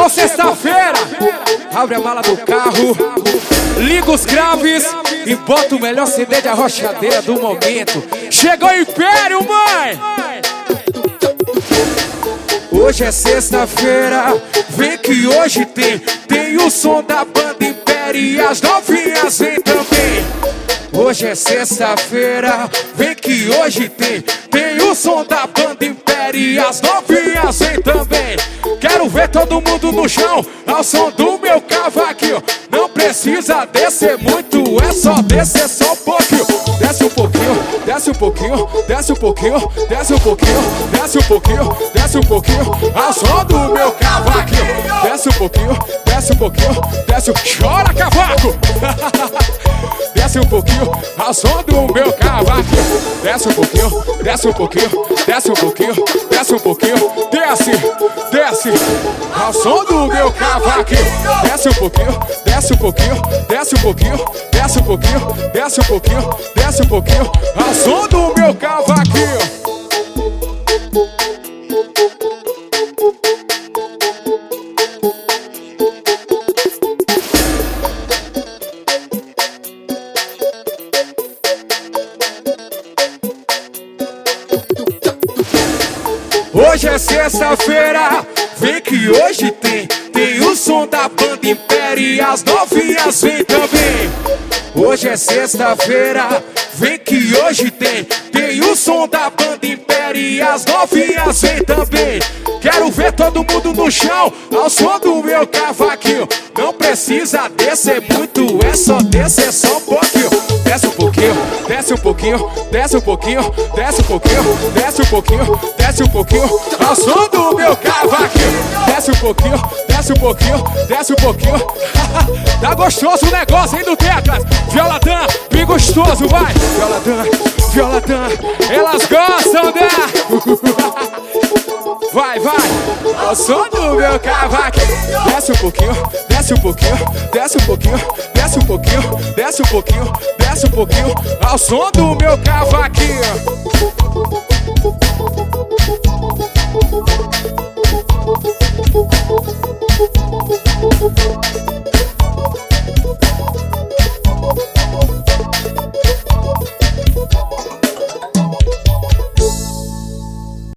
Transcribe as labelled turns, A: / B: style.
A: Chegou sexta-feira, abre a mala do carro, liga os graves e bota o melhor CD de arrochadeira do momento. Chegou o Império, mãe! Hoje é sexta-feira, vem que hoje tem o som da banda Império e as novinhas vem também. Hoje é sexta-feira, vem que hoje tem o som da banda Império e as novinhas vem também. Quero ver todo mundo no chão, ao som do meu cavaquinho. Não precisa descer muito, é só descer só um pouquinho. Desce um pouquinho, desce um pouquinho, desce um pouquinho, desce um pouquinho, desce um pouquinho, desce um pouquinho, ao som do meu cavaquinho. Desce um pouquinho, desce um pouquinho, desce um... Chora, cavaco! Desce um pouquinho, ao som do meu cavaquinho. Desce um pouquinho, desce um pouquinho, desce um pouquinho, desce um pouquinho, desce, desce, ao som do meu cavaquinho. Desce um pouquinho, desce um pouquinho, desce um pouquinho, desce um pouquinho, desce um pouquinho, desce um pouquinho, ao som do meu cavaquinho. Hoje é sexta-feira, vem que hoje tem o som da banda Império e as novinhas vem também. Hoje é sexta-feira, vem que hoje tem o som da banda Império e as novinhas vem também. Quero ver todo mundo no chão, ao som do meu cavaquinho. Não precisa descer muito, é só descer só um pouquinho. Desce um pouquinho, desce um pouquinho, desce um pouquinho, desce um pouquinho, desce um pouquinho, desce um pouquinho, ao som do meu cavaquinho. Desce um pouquinho, desce um pouquinho, desce um pouquinho. Tá gostoso o negócio, hein, do Teclas? Violadã, bem gostoso, vai! Violadã, violadã, elas gostam da... Vai, vai, ao som do meu cavaquinho. Desce um pouquinho, desce um pouquinho, desce um pouquinho, desce um pouquinho, desce um pouquinho, desce um pouquinho, ao som do meu cavaquinho.